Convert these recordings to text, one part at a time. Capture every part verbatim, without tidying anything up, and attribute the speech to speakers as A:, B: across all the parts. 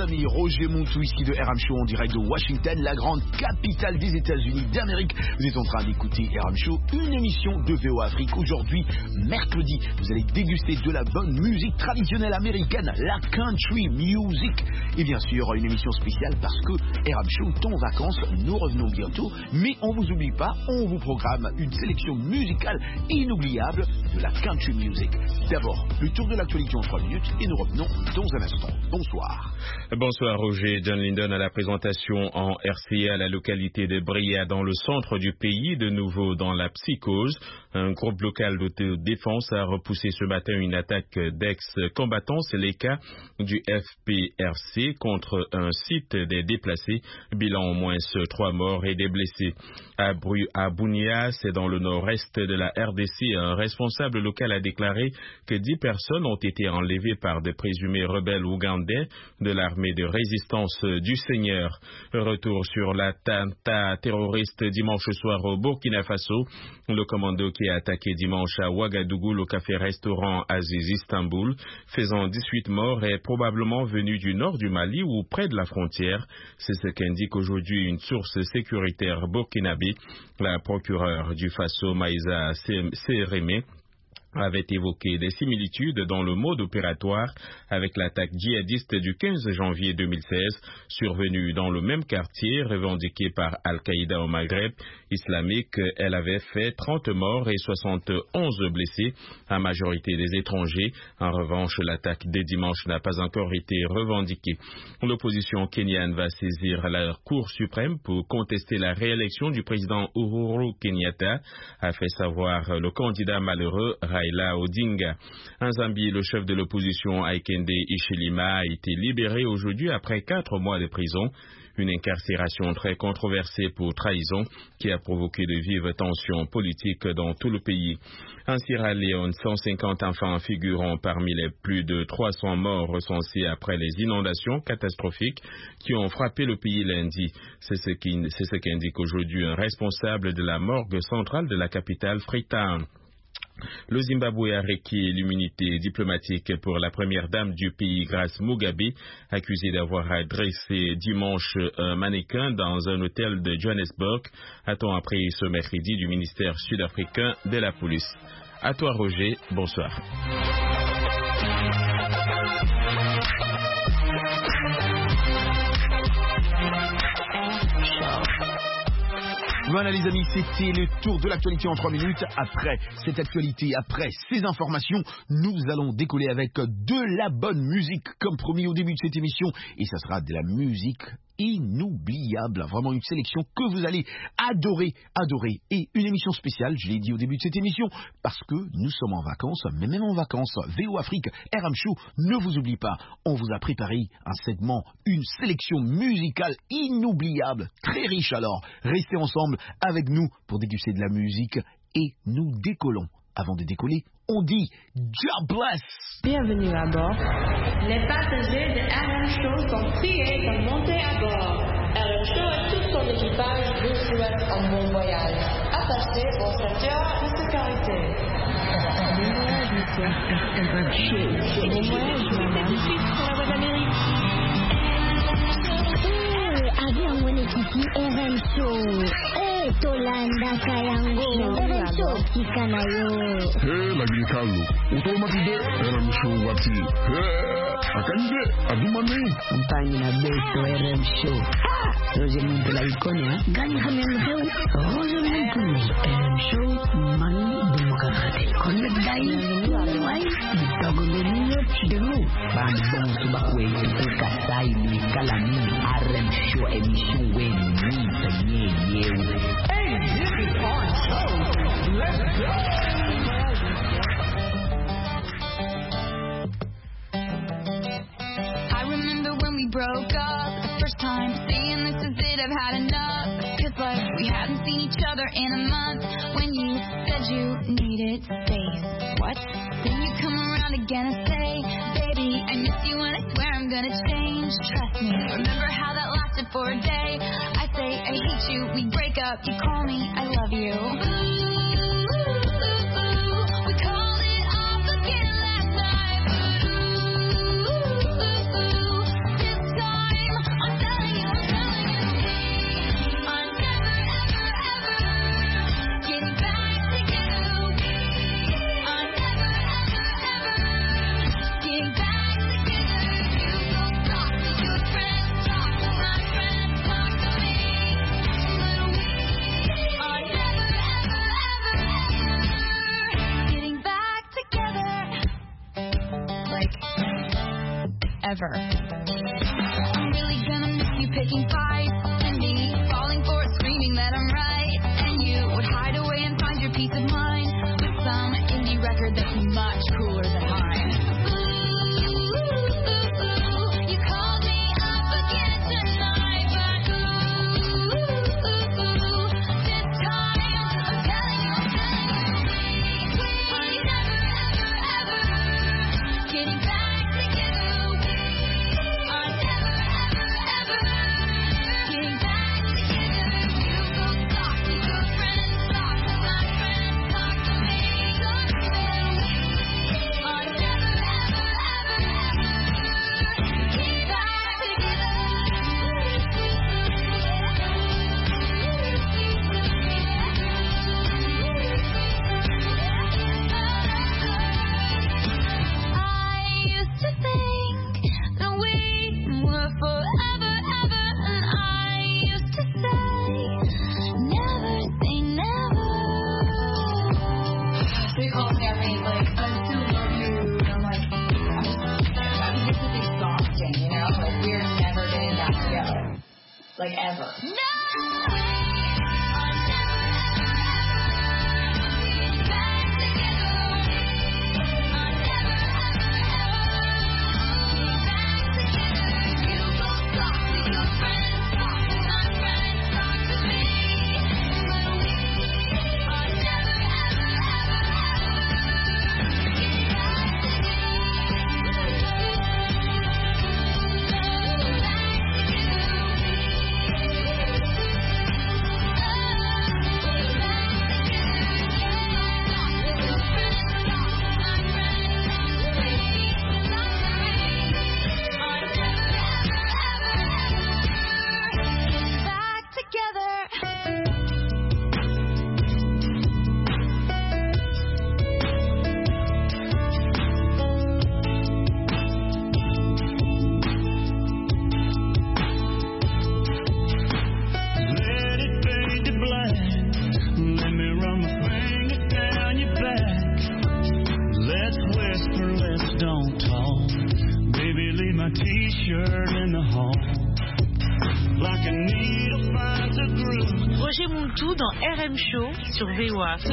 A: amis, Roger Montou ici de R M Show en direct de Washington, la grande capitale des États-Unis d'Amérique. Vous êtes en train d'écouter R M Show, une émission de V O Afrique. Aujourd'hui, mercredi, vous allez déguster de la bonne musique traditionnelle américaine, la country music. Et bien sûr, une émission spéciale parce que R M Show est en vacances, nous revenons bientôt. Mais on vous oublie pas, on vous programme une sélection musicale inoubliable de la country music. D'abord, le tour de l'actualité en trois minutes et nous revenons dans un instant. Bonsoir.
B: Bonsoir Roger. John Linden à la présentation en R C A à la localité de Bria dans le centre du pays, de nouveau dans la psychose. Un groupe local d'autodéfense a repoussé ce matin une attaque d'ex-combattants, c'est les cas du F P R C contre un site des déplacés. Bilan au moins trois morts et des blessés. À, Bru- à Bunia, c'est dans le nord-est de la R D C, un responsable local a déclaré que dix personnes ont été enlevées par de présumés rebelles ougandais de l'armée de résistance du Seigneur. Retour sur l'attentat terroriste dimanche soir au Burkina Faso. Le commando qui a attaqué dimanche à Ouagadougou le café-restaurant Aziz Istanbul, faisant dix-huit morts, est probablement venu du nord du Mali ou près de la frontière. C'est ce qu'indique aujourd'hui une source sécuritaire burkinabé. La procureure du Faso, Maïsa Sérémé, avait évoqué des similitudes dans le mode opératoire avec l'attaque djihadiste du quinze janvier deux mille seize, survenue dans le même quartier, revendiqué par Al-Qaïda au Maghreb islamique. Elle avait fait trente morts et soixante et onze blessés, en majorité des étrangers. En revanche, l'attaque de dimanche n'a pas encore été revendiquée. L'opposition kenyane va saisir la Cour suprême pour contester la réélection du président Uhuru Kenyatta, a fait savoir le candidat malheureux Raila Odinga. En Zambie, le chef de l'opposition Aikende Hichilema a été libéré aujourd'hui après quatre mois de prison. Une incarcération très controversée pour trahison qui a provoqué de vives tensions politiques dans tout le pays. En Sierra Leone, cent cinquante enfants figurant parmi les plus de trois cents morts recensés après les inondations catastrophiques qui ont frappé le pays lundi. C'est ce qui, c'est ce qu'indique aujourd'hui un responsable de la morgue centrale de la capitale Freetown. Le Zimbabwe a requis l'immunité diplomatique pour la première dame du pays, Grace Mugabe, accusée d'avoir adressé dimanche un mannequin dans un hôtel de Johannesburg, a-t-on appris ce mercredi du ministère sud-africain de la police. À toi Roger, bonsoir.
A: Voilà les amis, c'était le tour de l'actualité en trois minutes. Après cette actualité, après ces informations, nous allons décoller avec de la bonne musique, comme promis au début de cette émission. Et ça sera de la musique inoubliable, vraiment une sélection que vous allez adorer, adorer. Et une émission spéciale, je l'ai dit au début de cette émission, parce que nous sommes en vacances, mais même en vacances, V O Afrique, R M Show, ne vous oublie pas, on vous a préparé un segment, une sélection musicale inoubliable, très riche alors. Restez ensemble avec nous pour déguster de la musique et nous décollons. Avant de décoller, on dit God bless.
C: Bienvenue à bord.
D: Les passagers de R M Show sont priés de monter à bord. R M Show et tout son équipage vous souhaitent un bon voyage. Attachez vos ceintures de sécurité.
C: Bon voyage, monsieur.
E: R M Show.
C: Bon voyage, madame. Pour la voix d'Amérique.
E: Eh, avion mwenyekiti R M Show. Eh, Tolanda Kayango. R M Show kikanayo.
F: Hey, lagi kalu. Utomatide R M Show wati. Hey, akande adumane.
E: Compagnie na beto R M Show. Roger Montou la ikonia. Gani hamemreu. Roger Montou. R M Show mani demokrati. Konek dai. Wai. Bitagoleniyo chidemu. Bam bom subakwe. Kasai ni kalami. R M Show emission we ni tanye yewu.
D: Hey, this is our show. Let's go.
G: I remember when we broke up, the first time saying this is it, I've had enough. Feels like we hadn't seen each other in a month. When you said you needed space, what? Then you come around again and say, baby, I miss you and I swear I'm gonna change. Trust me, remember how that lasted for a day? I say I hate you, we break up, you call me, I love you. Ooh. This time ever. I'm really gonna miss you picking fights and me falling for it, screaming that I'm right, and you would hide away and find your peace of mind with some indie record that's much cooler than mine.
D: Like ever. No!
C: Roger Moultou dans R M Show sur V O A.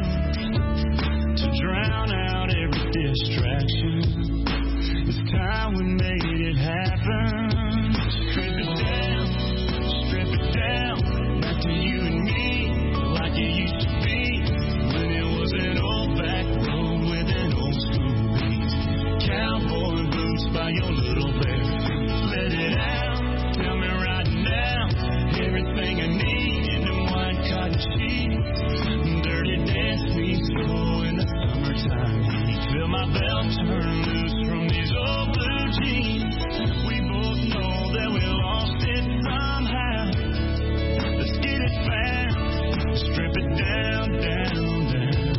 H: To drown out every distraction, it's time we made it happen. Strip it down, strip it down, back to you and me, like it used to be, when it was an old back road with an old school beat. Cowboy boots by your little bare feet. Let it out, tell me right now, everything I need in the white cotton sheets. Dirty dance me slow in the summertime heat. Feel my belt turn loose from these old blue jeans. We both know that we lost it somehow. Let's get it found, strip it down, down, down.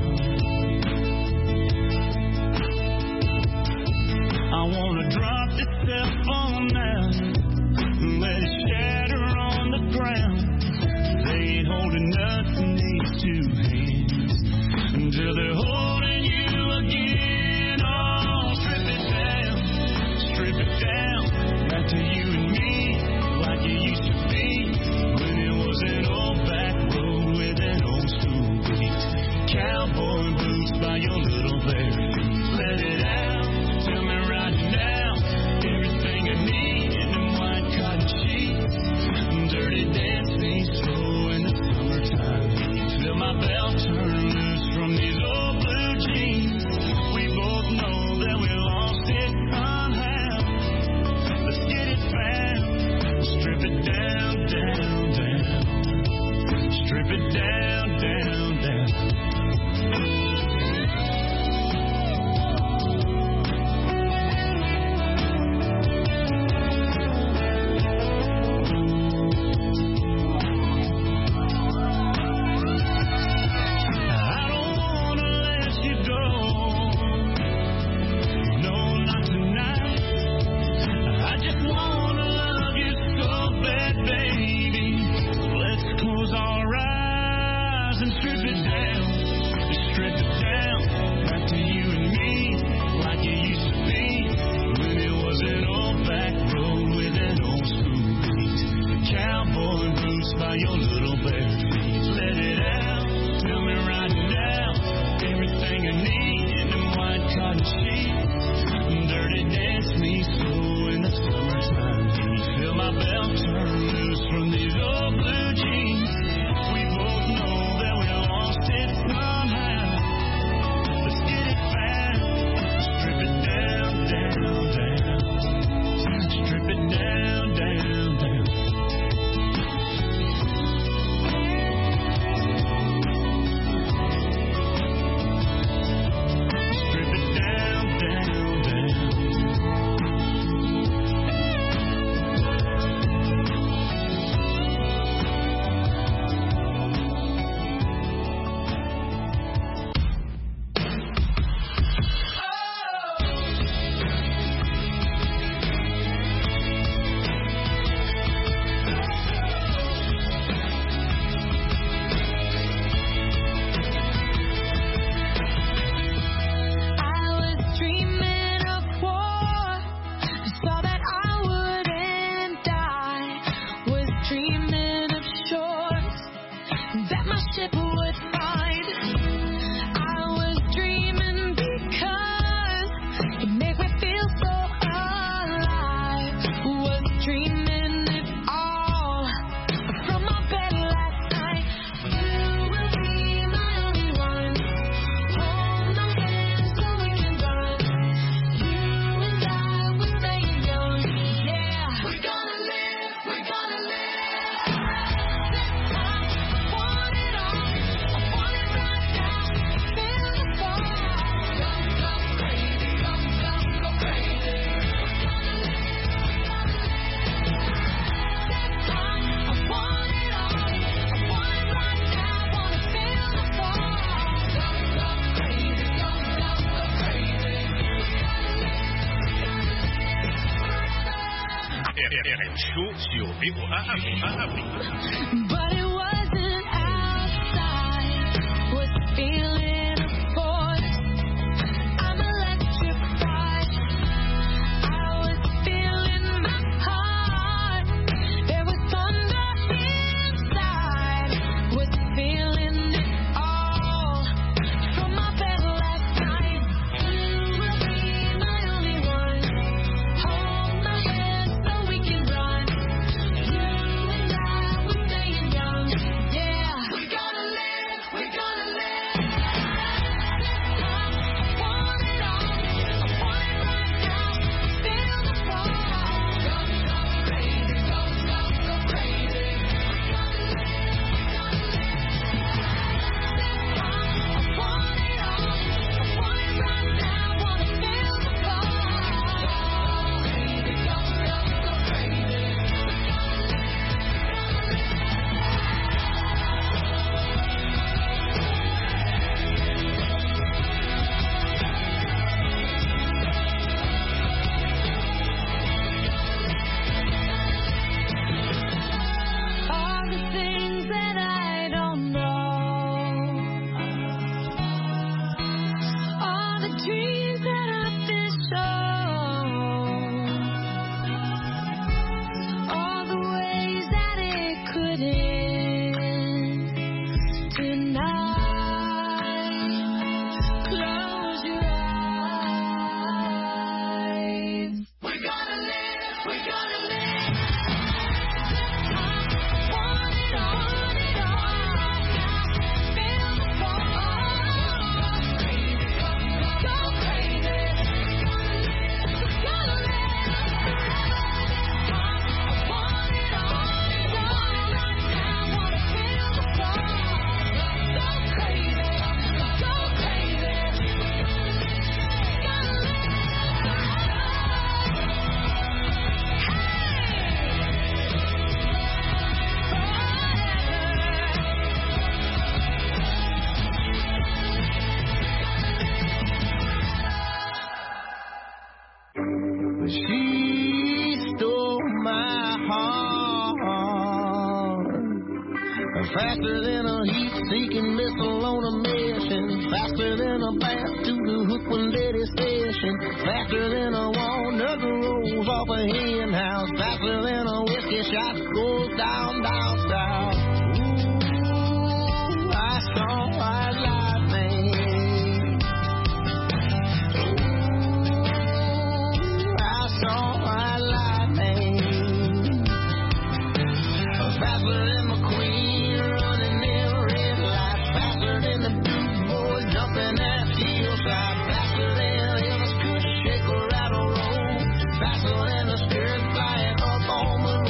H: I wanna drop this cell phone now, let it shatter on the ground. They ain't holding us in these two hands until they're holding you again. Oh, strip it down, strip it down, back to you and me, like it used to be, when it was an old back road with an old school beat. Cowboy boots by your little bare feet. Let it out, tell me right now, everything I need in them white cotton sheets. Dirty dance me slow in the summertime heat. Feel my belt turn loose from these old blue jeans. We both know that we lost it somehow. Let's get it found, strip it down, down, down. Strip it down, down, down. Back to you and me, like it used to be, when it was an old
G: ship would find. I was dreaming because it made me feel so alive. Was dreaming it all from my bed last night. You will be my only one. Hold my hand so we can run. You and I, we're staying young. Yeah, we're gonna live, we're gonna live. This time, I want it all. I want it right now. Feel the fall. Go, go crazy, go, go, go crazy. We're gonna live, we're gonna live. This time, I want it all. I want it right now. Wanna feel the fall. Go, go crazy, go, go, go crazy.
I: R M Show sur V O A Afrique.
G: But it wasn't outside, was feeling a force. I'm electrified. I was feeling my heart. There was thunder inside. Was feeling it all from my bed last night. You will be my only one. Hold my hand so we can run. You and I, we're staying young. Yeah, we're gonna live, we're gonna live. This time, I want it all. I want it right now. Feel the fall. Go, go crazy, go, go, go crazy. We're gonna live, we're gonna live. This time, I want it all. I want it right now. Wanna feel the fall. Crazy, go, go, go crazy. All the things that I don't know, all the dreams that I've been shown, all the ways that it could end tonight. Close your eyes. We're gonna live, we're gonna live. Want it all, want it all right now. Feel the fall. Crazy, go, go, go crazy. We're gonna live, we're gonna live. I want it all, want it right now. Wanna feel the fall. Go crazy, go crazy. Gotta live.
J: She stole my heart faster than a heat-seeking missile on a mission, faster than a bat to the hook when dead is fishing, faster than a walnut rolls off a hen house, faster than a whiskey shot goes down, down south. Ooh, I saw my lightning. Ooh, I saw my lightning. Faster than McQueen running in red lights, faster than the Duke boys jumping at hillside, faster than Elvis could shake or rattle roll, faster than the spirit flying up on the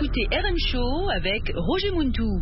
C: l'actualité R M Show avec Roger Muntou.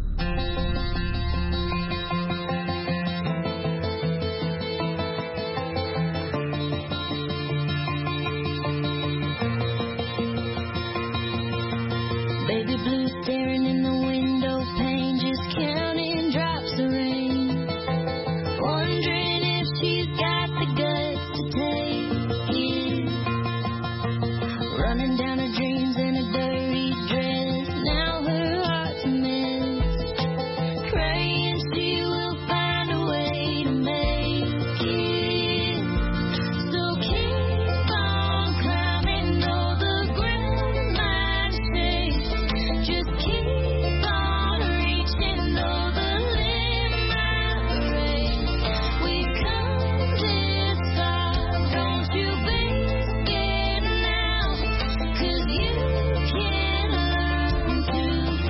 K: Baby blue staring in the window pane, just counting drops of rain, wondering if she's got the guts to take it, running down her dreams in a dirty dress, now her heart's a mess, praying she will find a way to make it, so keep on climbing though the ground might shake. Just keep on reaching though the limb might break. We've come this far, don't you be scared now, 'cause you can learn to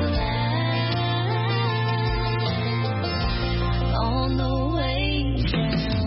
K: fly on the way down.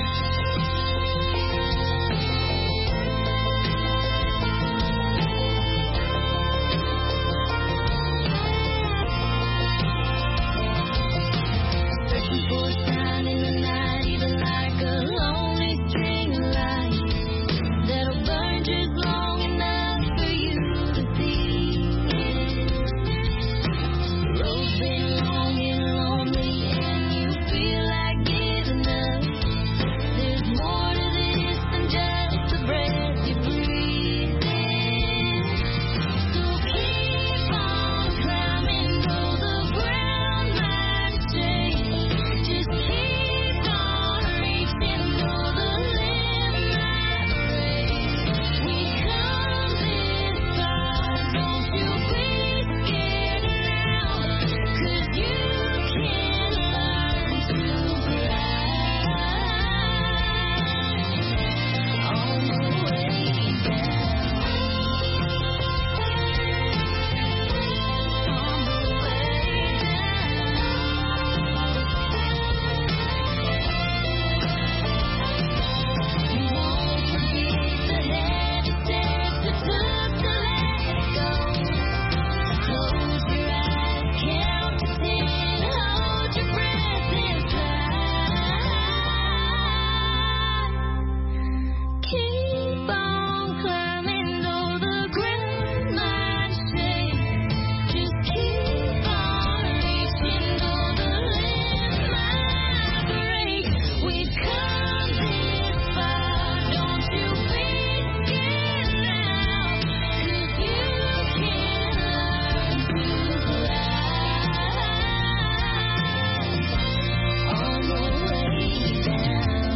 K: Searching for a sign in the night, even like a lonely string of light that'll burn just long enough for you to see it. The road's been long and lonely and you feel like giving up. There's more to this than just the breath you breathe in. So keep on climbing though the ground might shake. Just keep on reaching though the limb might break. We come this far, don't you be scared now, 'cause you can learn to fly on the way down. On the way down. You won't forget the heavy steps it took to let go. Close your eyes, count to ten, hold your breath and fly. Keep on climbing though the ground might shake. Just keep on reaching though the limb might break. We've come this far, don't you be scared now, 'cause you can learn to fly on the way down.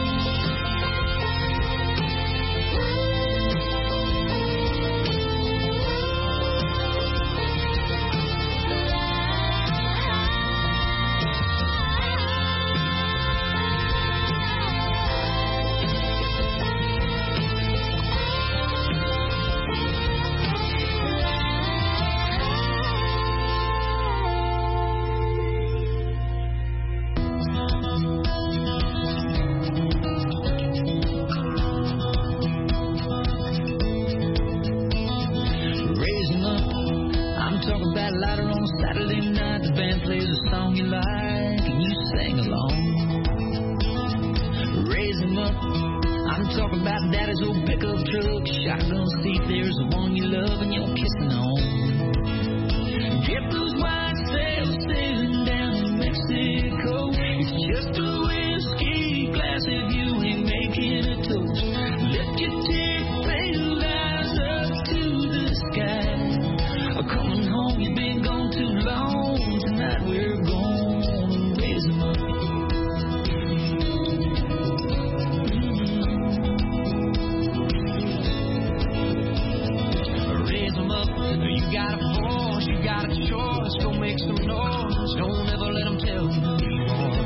L: Raise 'em up. I'm talking about later on Saturday night. The band plays a song you like and you sing along. Raise 'em up. I'm talking about daddy's old pickup truck, shotgun seat. There's the one you love and you're kissing on. Get those white sails sailing down to Mexico. It's just a whiskey glass if you ain't making a toast. Lift your tear-filled eyes up to the sky. Coming home, you've been gone too long. Tonight we're gonna raise 'em up. Raise 'em up. You got a voice, you got a choice. Go make some noise. Don't ever let 'em tell you anymore.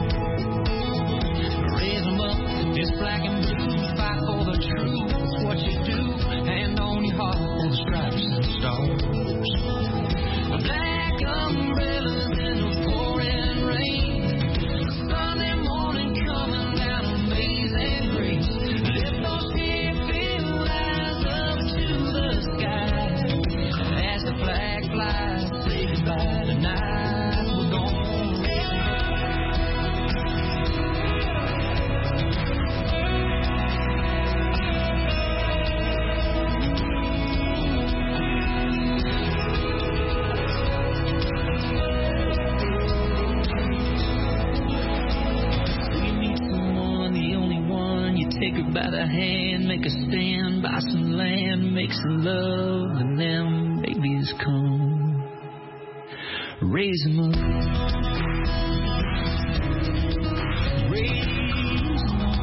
L: Raise 'em up. It's black and blue. Fight for the truth. It's what you do. Hand on your heart for the stripes and stars. Black umbrellas in the pouring rain. Sunday morning coming down Amazing Grace. Lift those tear-filled eyes up to the sky. As the a hand, make a stand, buy some land, make some love, and them babies come. Raise them up. Raise them up.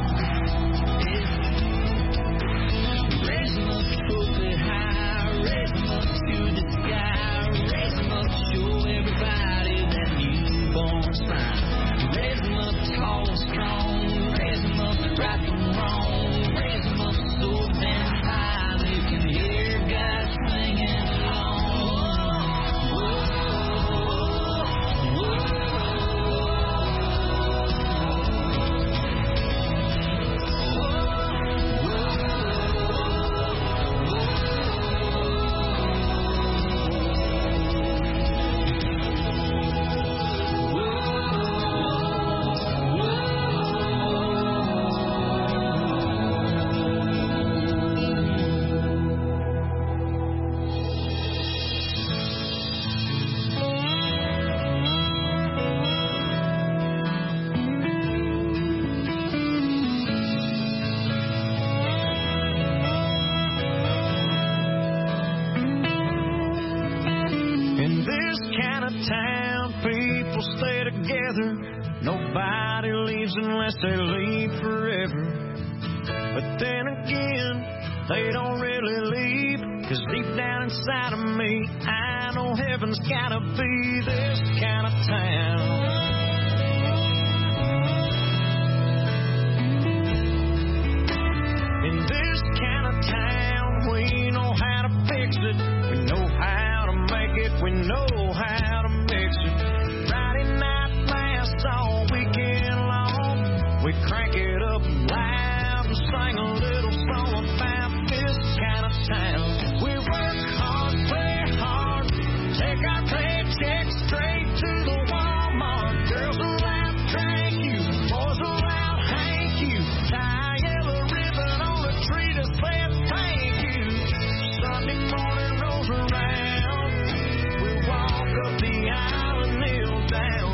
L: Raise them up, trophy high. Raise them up to the sky. Raise them up, show everybody that newborn sign. Raise them up tall and strong. Raise them up right from wrong. Raise them up so damn high they can hear God singing along.
J: In this kind of town, people stay together. Nobody leaves unless they leave forever. But then again, they don't really leave, 'cause deep down inside of me, I know heaven's gotta be this kind of town. In this kind of town, we know how to fix it. We know how to make it. We know how to mix it. Friday night lasts all weekend long. We crank it up loud and sing a little song about this kind of town. We work hard, play hard, take our paycheck straight to the Walmart. Girls will out drink you, boys will out hank you. Tie a yellow ribbon on a tree to say thank you. Sunday morning rolls around, we walk up the aisle and kneel down.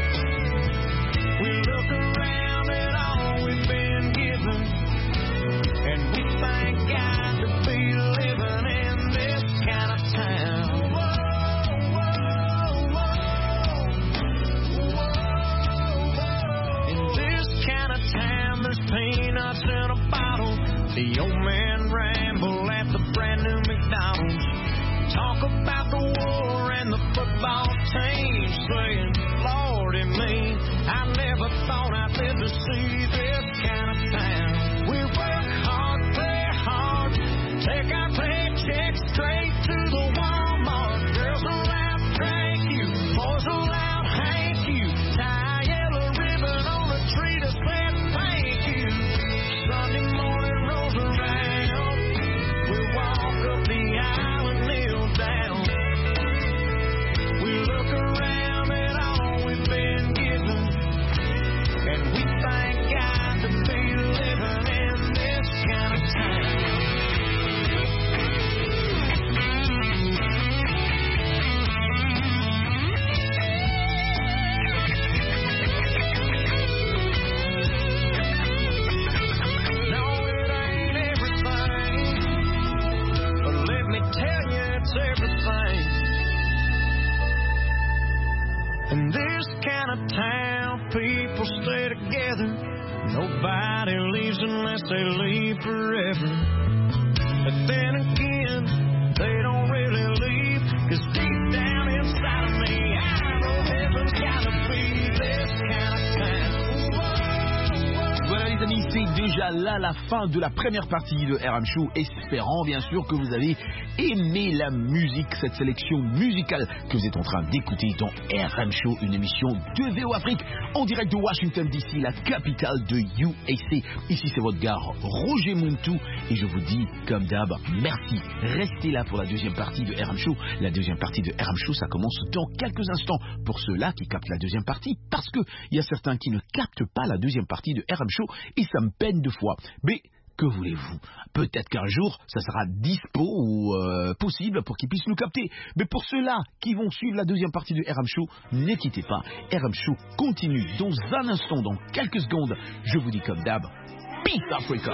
J: We look around at all we've been given, and we thank God to be living in this kind of town. In this kind of town, there's peanuts in a bottle. The old man ramble at the brand new McDonald's. Talk about the war and the football team, saying, Lordy me, I never thought I'd live to see this kind of town. We work hard, play hard, take our paycheck straight to the Walmart. Girls will out drink you, boys will out hank you. Tie a yellow ribbon on a tree to say thank you. Sunday morning rolls around, we walk up the aisle and kneel down. We look around at all we've been given, and we thank God to be living in this kind of town. No, it ain't everything, but let me tell you it's everything. In this kind of town, people stay together. Nobody leaves unless they leave forever. But then again, they don't really leave, 'cause deep down inside of me, I know heaven's gotta be this kind of town.
A: Voilà les amis, c'est déjà là la fin de la première partie de R M Show, espérant bien sûr que vous avez aimé la musique, cette sélection musicale que vous êtes en train d'écouter dans R M Show, une émission de V O Afrique en direct de Washington D C, la capitale de U S A. Ici c'est votre gars Roger Muntu et je vous dis comme d'hab, merci. Restez là pour la deuxième partie de R M Show. La deuxième partie de R M Show, ça commence dans quelques instants. Pour ceux-là qui captent la deuxième partie, parce qu'il y a certains qui ne captent pas la deuxième partie de R M Show et ça me peine deux fois. Mais que voulez-vous? Peut-être qu'un jour, ça sera dispo ou euh, possible pour qu'ils puissent nous capter. Mais pour ceux-là qui vont suivre la deuxième partie de R M Show, ne quittez pas. R M Show continue dans un instant, dans quelques secondes. Je vous dis comme d'hab, Peace Africa.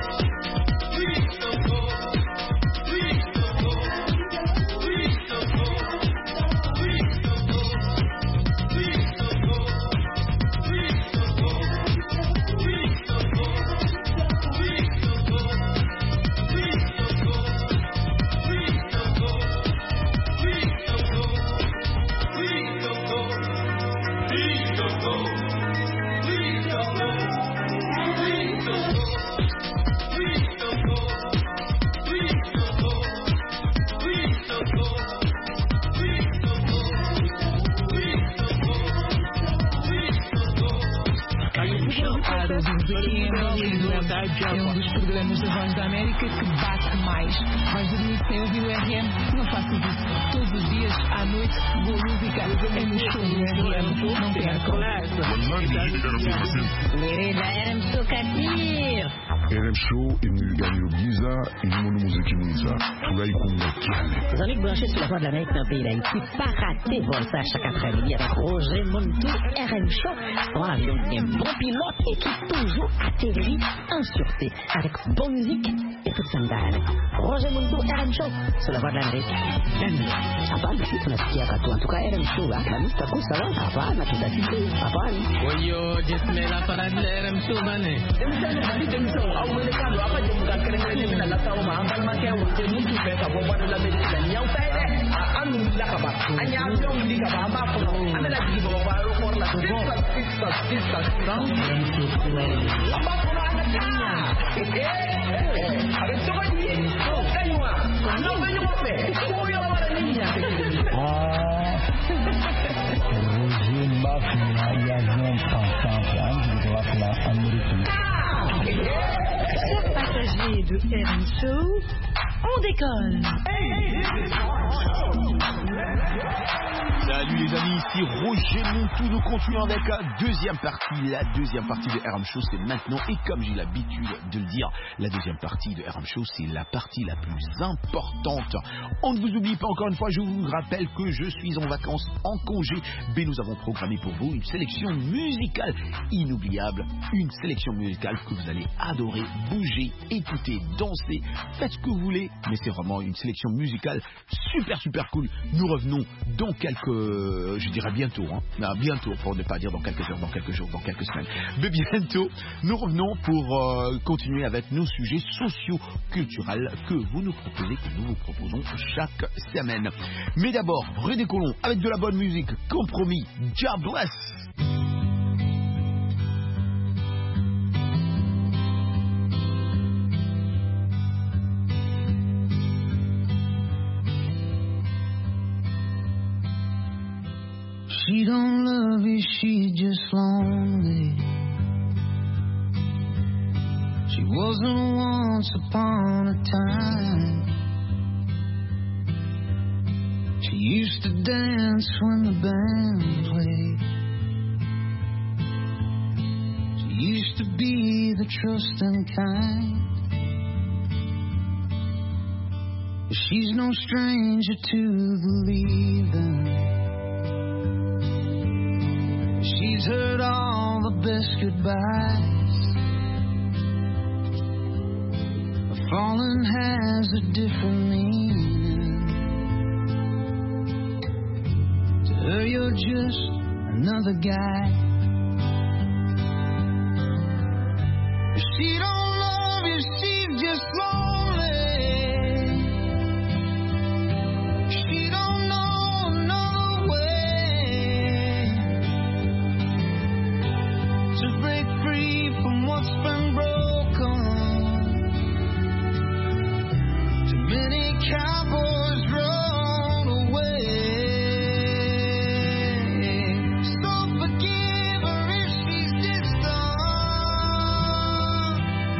M: É um dos programas da Voz da América que bate mais. Vais dormir sem ouvir o R M? Não faças isso. Todos os dias, à noite, boa música é no show do R M. Não percam.
E: Querida R M Show Katir.
F: R M Show imegani Giza ilimono muziki mwiza tulai kunga kiale.
E: Les amis branchés sur la Voix de l'Amérique dans le pays d'Haïti, pas rater Voltaire chaque après-midi avec Roger Montou, R M Show. Dans l'avion, il y a un bon pilote et qui toujours atterrit en sûreté avec bonne musique et toute sandale. Roger Montou, R M Show sur la Voix de l'Amérique. Hapana, si tunasikia katu. En tout cas, R M Show, la nuit, ça coûte ça va. Hapana, tutasikia. Hapana.
L: Oyo, jisme la parade de R M Show, bane.
N: Apa je bukan keren-keren na lata o ma ambal ma ke o te mutu pe ka bo bana la be la nyau pe de anu la ka ba anya abion ndi ka ba ba ko ame la di bo ba ro ko la sista sista sista down amba ko na anya eh ave to ba ni ko kanywa no be ni mo pe ko yo ba ni nya ah Roger Mafia ya non ensemble hein de la Amérique.
C: Chers passagers de R M Show, on décolle.
A: Salut les amis, ici Roger Montou. Nous continuons avec la deuxième partie. La deuxième partie de R M Show, c'est maintenant. Et comme j'ai l'habitude de le dire, la deuxième partie de R M Show, c'est la partie la plus importante. On ne vous oublie pas encore une fois, je vous rappelle que je suis en vacances, en congé. Mais nous avons programmé pour vous une sélection musicale inoubliable. Une sélection musicale que vous allez adorer, bouger, écouter, danser. Faites ce que vous voulez. Mais c'est vraiment une sélection musicale super super cool. Nous revenons dans quelques... je dirais bientôt, hein. Non, bientôt, pour ne pas dire dans quelques heures, dans quelques jours, dans quelques semaines. Mais bientôt, nous revenons pour euh, continuer avec nos sujets socio-culturels que vous nous proposez, que nous vous proposons chaque semaine. Mais d'abord, redécollons avec de la bonne musique, compromis, Jah bless.
J: She don't love you, she's just lonely. She wasn't once upon a time. She used to dance when the band played. She used to be the trusting kind. But she's no stranger to the leaving. She's heard all the best goodbyes. Falling has a different meaning. To her you're just another guy. But she don't love you, she's just lonely. She don't know another way to break free from what's been broken. Too many cowboys run away. So forgive her if she's distant.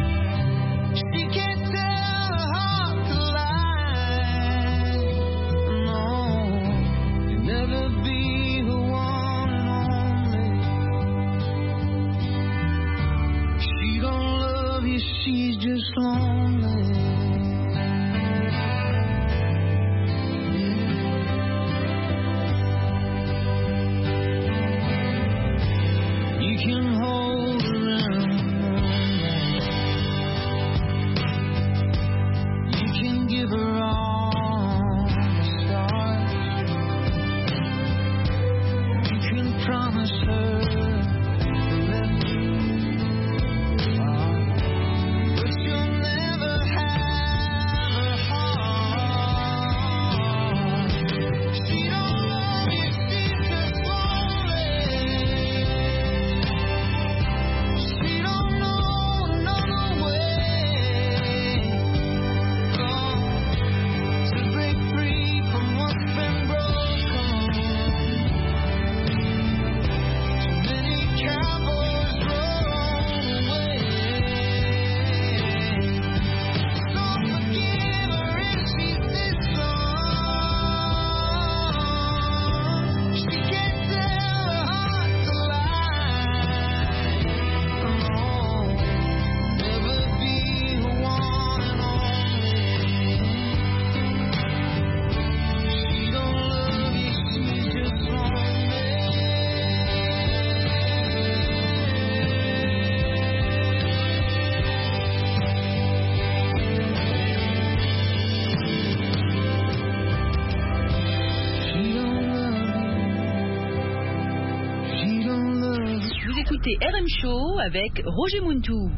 C: l'actualité R M Show avec Roger Muntou.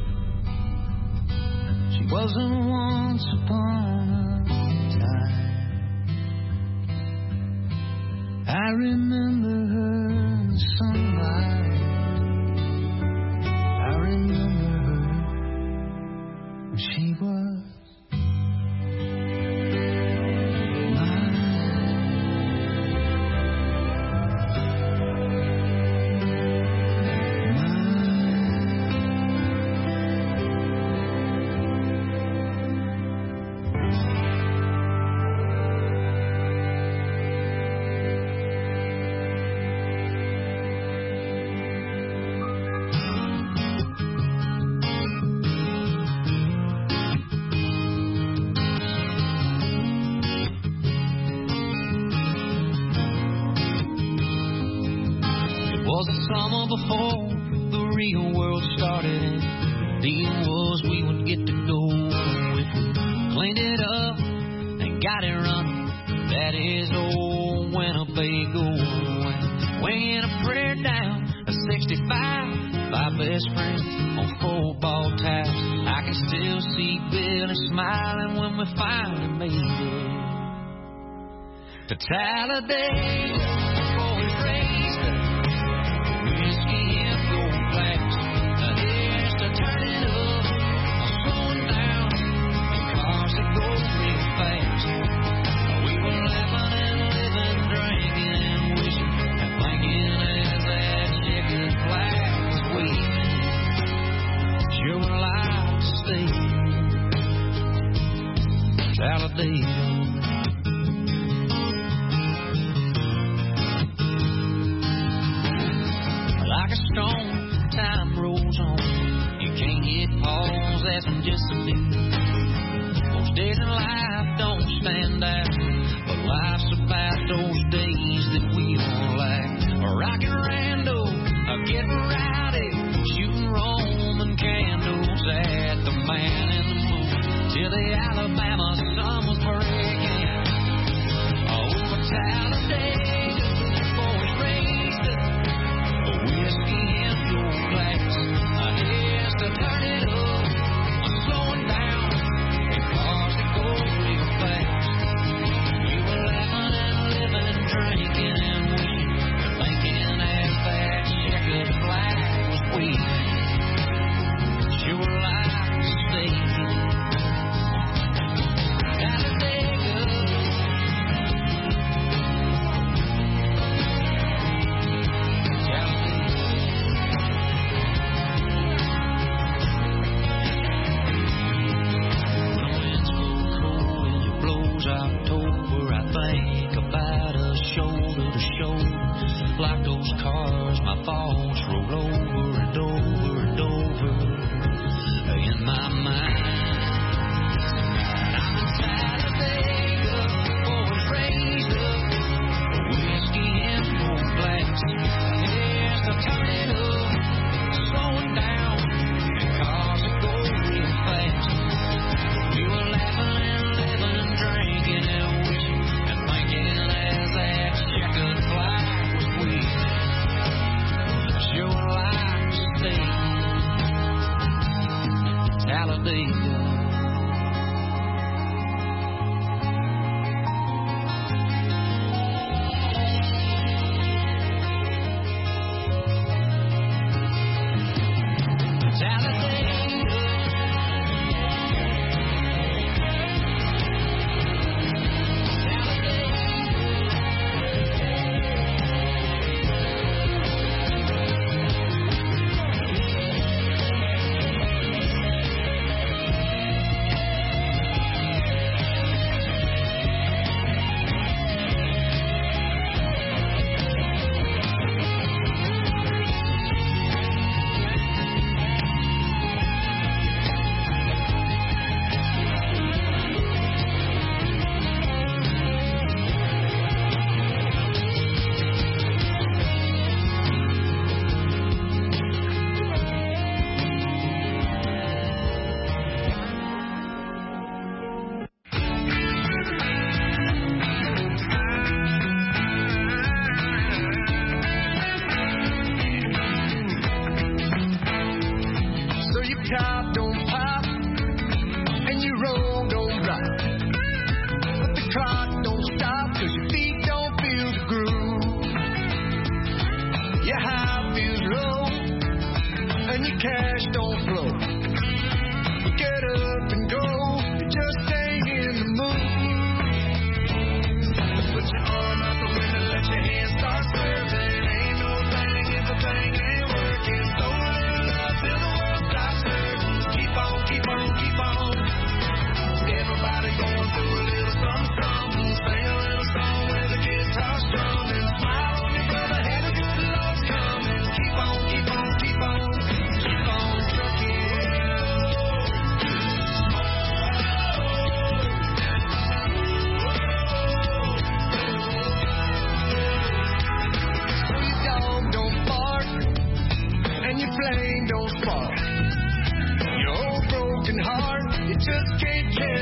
L: She wasn't once upon a time. I remember her in the sunlight. I remember her when she was before the real world started. And deal was we would get to go if we cleaned it up and got it running. That is old Winnebago. And weighing a prayer down a sixty-five, my best friend on football ties. I can still see Billy smiling when we finally made it to Talladega. Boys raised up. Whiskey and gold glass, the here's to turn it up, slowing down, and cars that go real fast. We were laughing and living, drinking and wishing, and thinking as that checkered flag was waving. Sure would like to stay, Talladega. Like a stone, time rolls on. You can't hit pause, that's just a few. Most days in life don't stand out, but life's about those days that we don't like. Rockin' Rando, getting rowdy, shooting Roman candles at the man in the moon, till the Alabama sun was breaking over Talladega. Boys raised up. Whiskey in your glass, I guess to turn it up, I'm slowing down, in cars that go real fast. We were laughing and living, drinking and wishing, and thinking as that checkered flag was waving. Sure like to stay, Talladega. October, I think about us shoulder to shoulder, like those cars my thoughts roll over and over and over in my mind. I'm in Talladega, boys raised up, whiskey in full glass. Here's to turn it up, slowing down, and cars that go real fast. We were laughing and living, drinking and wishing, and thinking as that checkered flag was waving.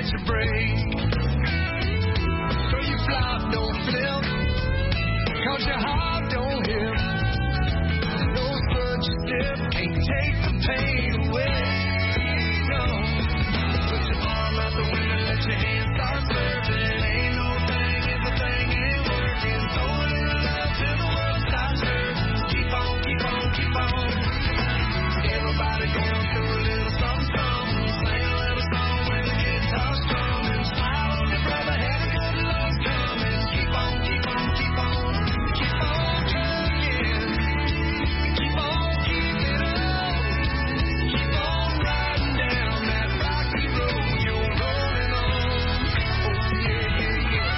O: makes or break. So you flop, don't flip, cause your heart don't hit. No such step can't take the pain away. No, put your arm out the window, let your hand start serving. Ain't no thing if the thing ain't working. Throw a little love till the world stops hurting. Keep on, keep on, keep on. Everybody going through a little something, something. Sing a little song with the guitar strumming. Smile on your brother, have a good luck coming. Keep on, keep on, keep on. Keep on trucking. Keep on keeping up. Keep on riding down that rocky road you're rolling on. Oh yeah, yeah, yeah.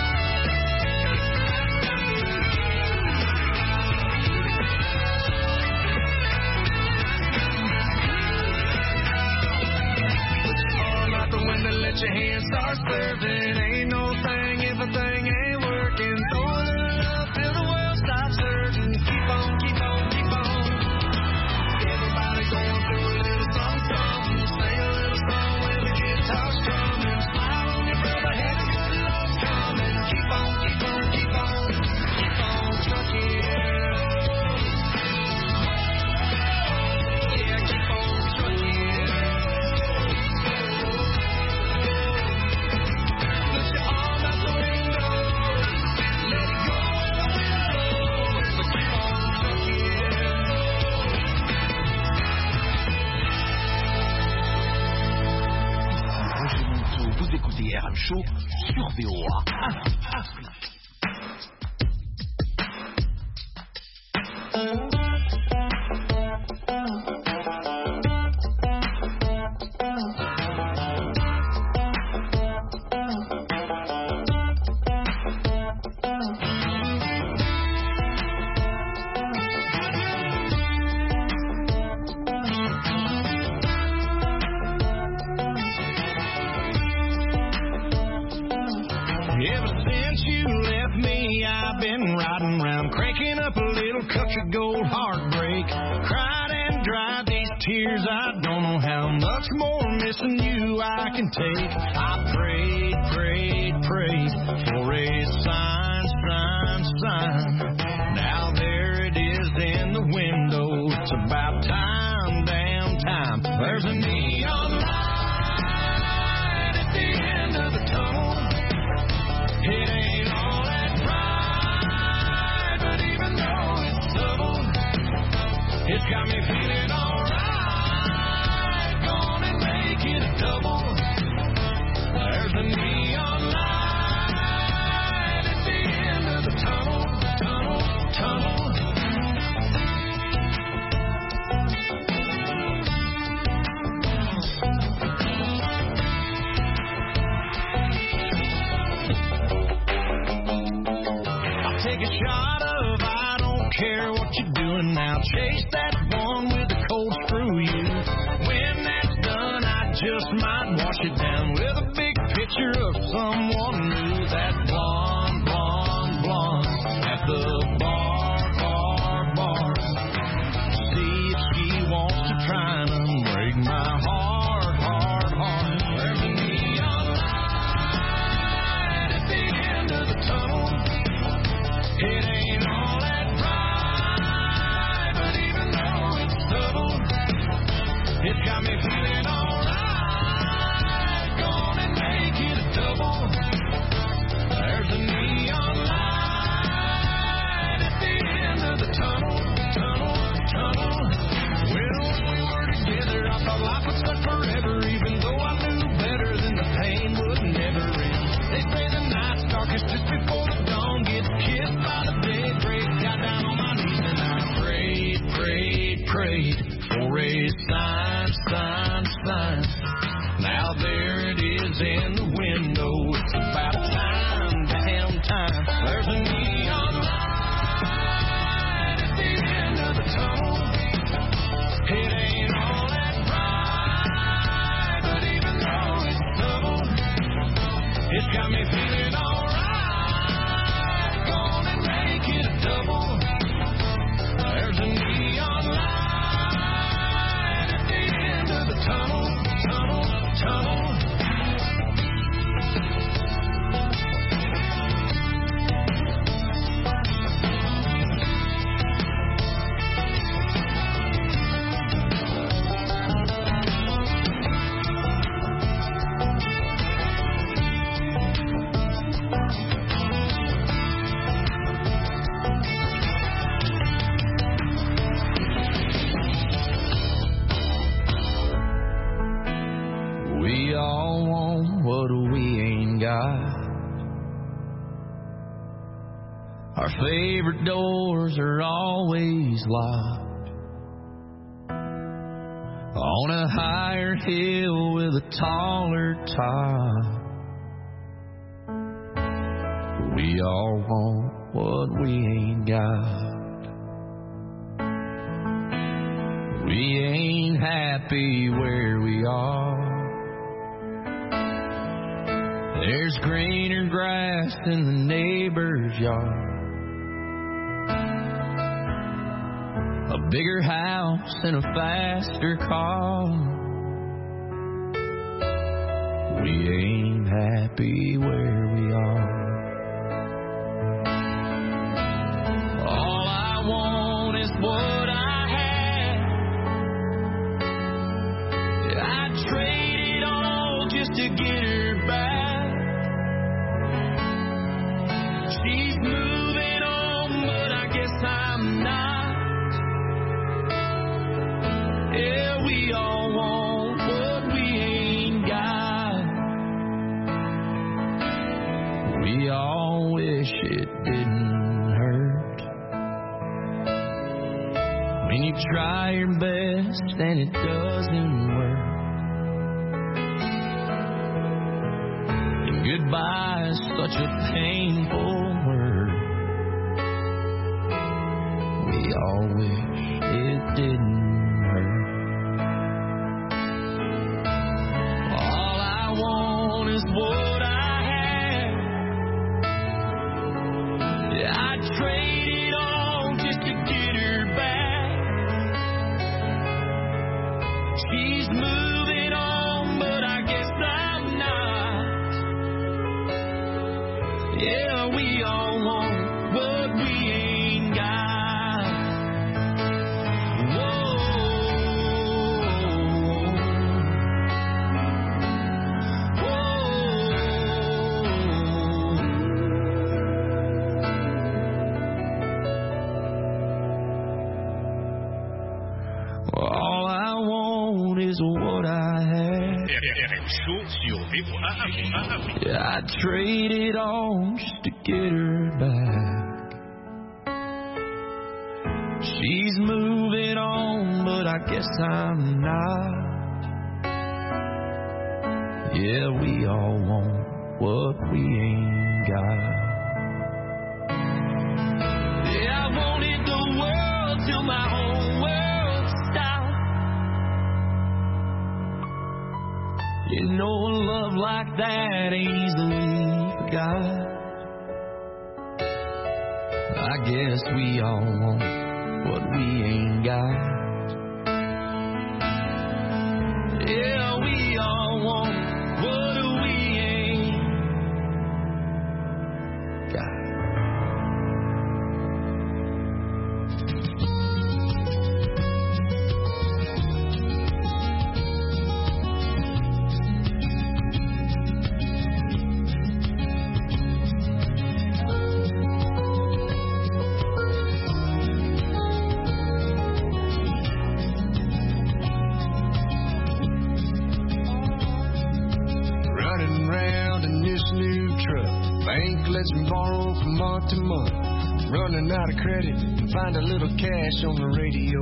O: Put your arm out the window, let your hand start serving. Ain't no thing if a thing ain't working. Throw a little love till the world stops hurting. Keep on, keep on, keep on. Everybody going through a little something, something. Sing a little song with the guitar strumming. Smile on your brother, have a good luck coming. Keep on, keep on, keep on. Keep on trucking. Yeah, keep on trucking. Put your arm out the window, let it go. So keep on trucking.
A: Roger Monteau, vous écoutez R M Show sur V O A. Afrique.
O: Ever since you left me, I've been riding around, cranking up a little country gold heartbreak. Cried and dried these tears, I don't know how much more missing you I can take. I prayed, prayed, prayed for a sign, sign, sign. Now there it is in the window. It's about time, damn time. There's a neon light at the end of the tunnel. It ain't all that bright, but even though it's double, it's got me feeling alright. Gonna make it a double. There's a neon light at the end of the tunnel, tunnel, tunnel. Take a shot of I don't care what you're doing now. Chase that one with a cold screw you. When that's done, I just might wash it down with a big picture of someone new. That blonde, blonde, blonde at the bar, bar, bar. See if she wants to try and break my heart, heart, heart. There's a neon light at the end of the tunnel. It ain't all that bright, but even though it's double, it's got me feeling alright. Gonna make it a double.
L: favorite doors are always locked. On a higher hill with a taller top, we all want what we ain't got. We ain't happy where we are. There's greener grass in the neighbor's yard, a bigger house and a faster car. We ain't happy where we are. All I want is what I had. I'd trade it all just to get her back. She's moving on, but I guess I'm not. Yeah, we all want what we ain't got. We all wish it didn't hurt. When you try your best and it doesn't work, and goodbye is such a painful word. We all wish it didn't hurt. All I want is what I had. Yeah, I'd trade it all just to get her back. She's moving on, but I guess I'm not. Yeah, we all want what we ain't got. Whoa. Whoa. All I want is what I had.
I: R M Show sur V O A Afrique.
L: Yeah, I'd trade it all just to get her back. She's moving on, but I guess I'm not. Yeah, we all want what we ain't got. Yeah, I wanted the world till my whole world stopped. You know, a love like that ain't easily forgot. I guess we all want what we ain't got. Yeah, we all want what we ain't got.
J: Lets me borrow from month to month. Running out of credit and find a little cash on the radio.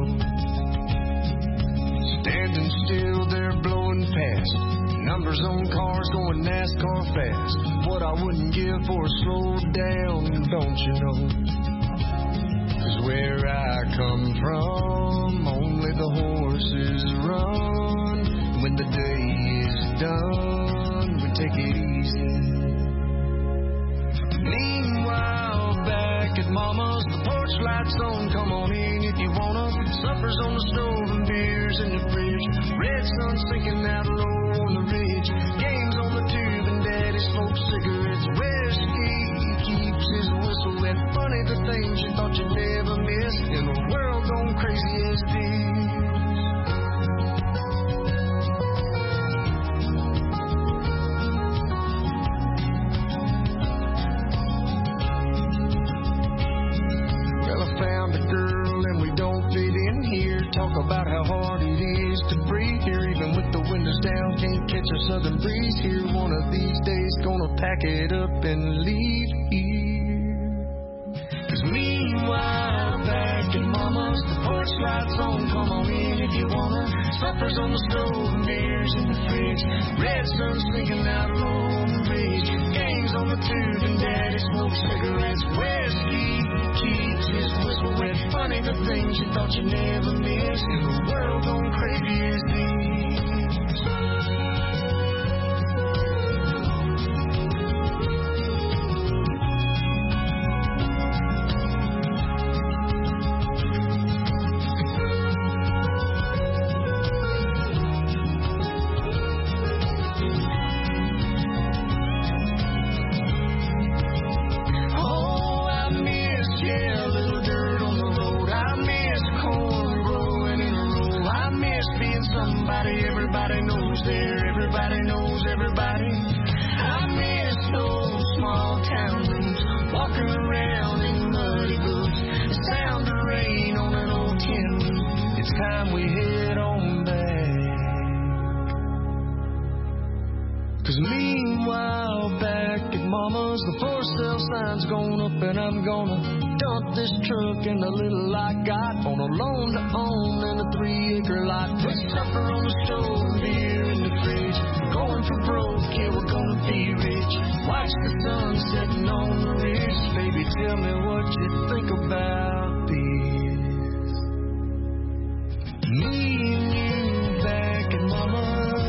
J: Standing still, they're blowing past. Numbers on cars going NASCAR fast. What I wouldn't give for a slow down, don't you know? 'Cause where I come from, only the horses run. When the day is done, we take it easy. Meanwhile, back at Mama's, the porch lights on. Come on in if you wanna. Suppers on the stove and beers in the fridge. Red sun sinking out low on the ridge. Games on the tube and Daddy smokes cigarettes. Whiskey keeps his whistle wet. Funny the things you thought you'd never miss in a world gone crazy as this. About how hard it is to breathe here, even with the windows down, can't catch a southern breeze here. One of these days, gonna pack it up and leave here. 'Cause me porch lights on, come on in if you wanna. Suppers on the stove and beers in the fridge. Red sun sneaking out low on the ridge. Games on the tube and daddy smokes cigarettes. Whiskey keeps his whistle wet. Funny the things you thought you never missed. The world gone crazy as these. Everybody knows there, everybody knows everybody. I miss those small town rooms, walking around in muddy boots, the sound of rain on an old tin roof. It's time we head on back. Cause meanwhile back at Mama's, the for sale sign's gone up and I'm gonna dump this truck and the little I got on a loan to own and a three acre lot. Put supper on the stove, beer in the fridge. Going for broke, yeah, we're gonna be rich. Watch the sun setting on the ridge. Baby, tell me what you think about this. Me and you back at Mama's.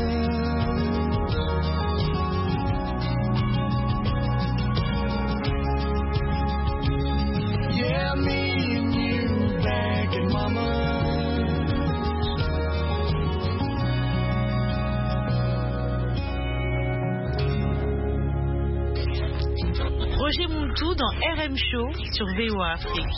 J: Yeah, me and you back at Mama's.
C: Roger Moultou dans R M Show sur V O A Afrique.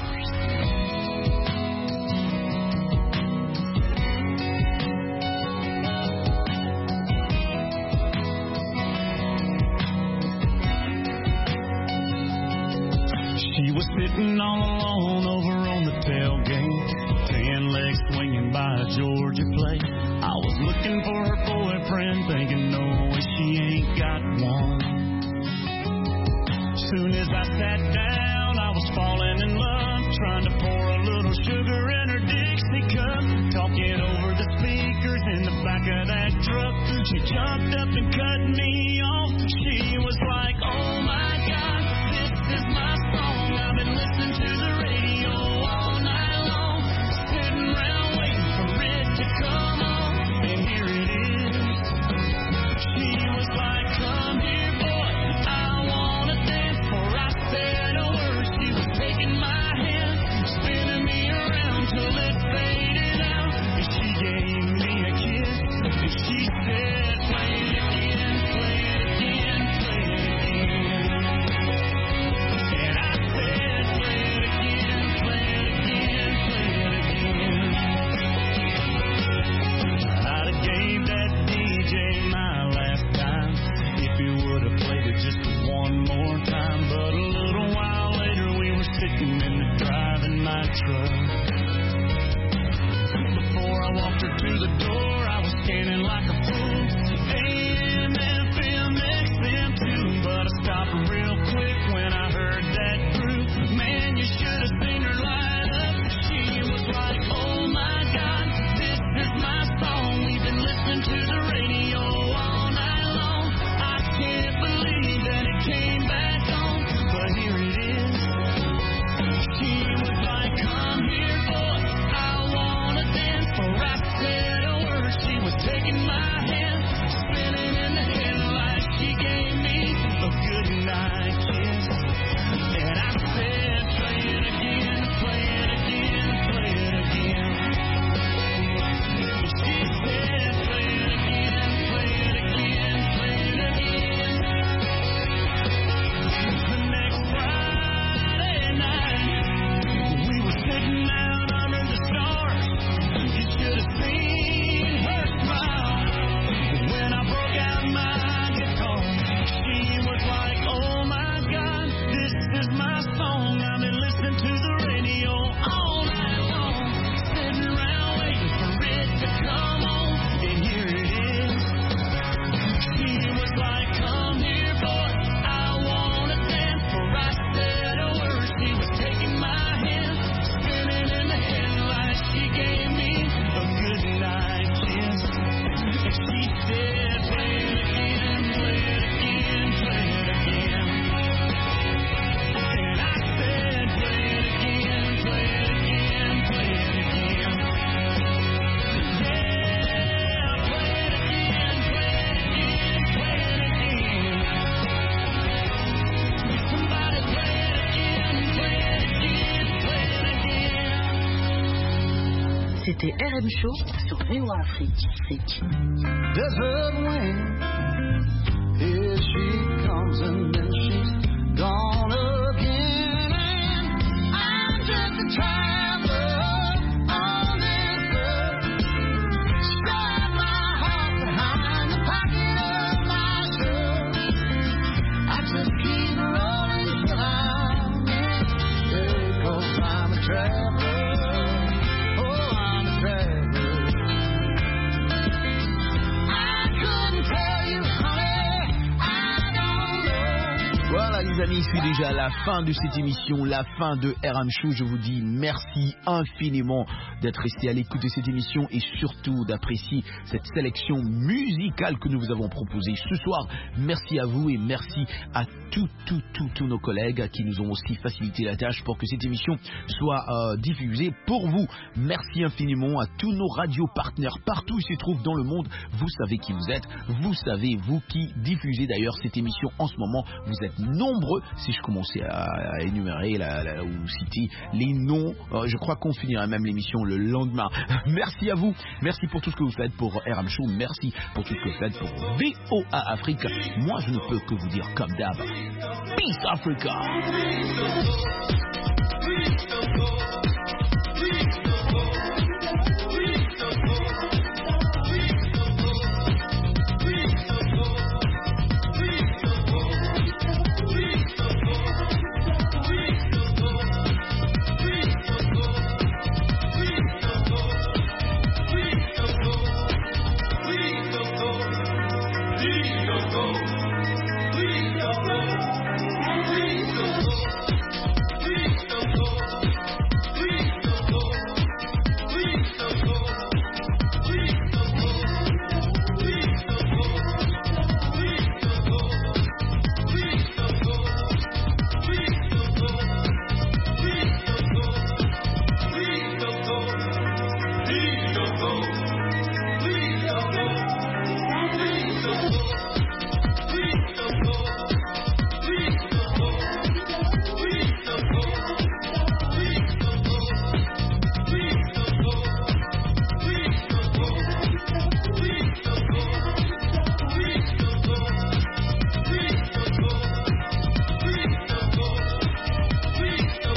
H: She was sitting all alone over on the tailgate, tan legs swinging by a Georgia plate. I was looking for her boyfriend, thinking, no, she ain't got one. Soon as I sat down, I was falling in love, trying to pour a little sugar in her Dixie cup, talking over the speakers in the back of that truck. She jumped up and cut me off. She was like, oh my God, this is my song. I've been listening to the radio all night long, sitting around waiting for it to come on, and here it is. She was like, come here, boy, I wanna dance. Before I said a word, she was taking my hand, spinning me around till it faded out. And she gave me a kiss, and she said, play it again, play it again, play it again. And I said, play it again, play it again, play it again. I'd have gave that D J my last time if he would have played it just one more time. But a little while later we were sitting in the driving my truck. Before I walked her to the door, I was scanning like a fool, A M, F M, X M too. But I stopped real quick when I heard that groove. Man, you should have seen her light up. She was like, oh my God, this is my song. We've been listening to the radio all night long. I can't believe that it came back on, but here it is. She was like, come here, boy, I wanna dance. Before I said a word, she was taking my
C: C'était R M Show sur V O A Afrique.
J: There's her wind. Here she comes and then she's gone again. And I'm just a traveler on this earth. Strap my heart behind the pocket of my shirt. I just keep rolling till I'm in. Yeah, 'cause I'm a traveler.
A: Voilà les amis, c'est déjà la fin de cette émission, la fin de R M Show. Je vous dis merci infiniment d'être resté à l'écoute de cette émission et surtout d'apprécier cette sélection musicale que nous vous avons proposée ce soir. Merci à vous et merci à tous, tous, tous, tous nos collègues qui nous ont aussi facilité la tâche pour que cette émission soit euh, diffusée pour vous. Merci infiniment à tous nos radios partenaires partout où ils se trouvent dans le monde. Vous savez qui vous êtes, vous savez vous qui diffusez d'ailleurs cette émission en ce moment. Vous êtes nombreux. Si je commençais à, à énumérer la, la, ou citer les noms, euh, je crois qu'on finirait même l'émission le lendemain. Merci à vous, merci pour tout ce que vous faites pour R M Show, merci pour tout ce que vous faites pour V O A Afrique. Moi je ne peux que vous dire comme d'hab, Peace Africa.